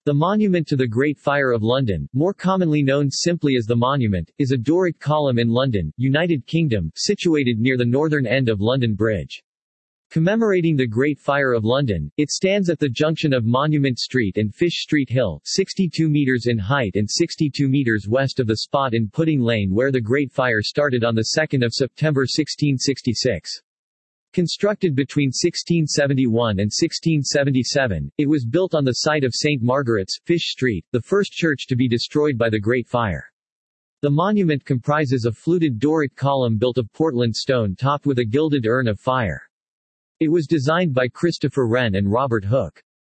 The Monument to the Great Fire of London, more commonly known simply as the Monument, is a Doric column in London, United Kingdom, situated near the northern end of London Bridge. Commemorating the Great Fire of London, it stands at the junction of Monument Street and Fish Street Hill, 62 meters in height and 62 meters west of the spot in Pudding Lane where the Great Fire started on 2 September 1666. Constructed between 1671 and 1677, it was built on the site of St. Margaret's, Fish Street, the first church to be destroyed by the Great Fire. The monument comprises a fluted Doric column built of Portland stone topped with a gilded urn of fire. It was designed by Christopher Wren and Robert Hooke.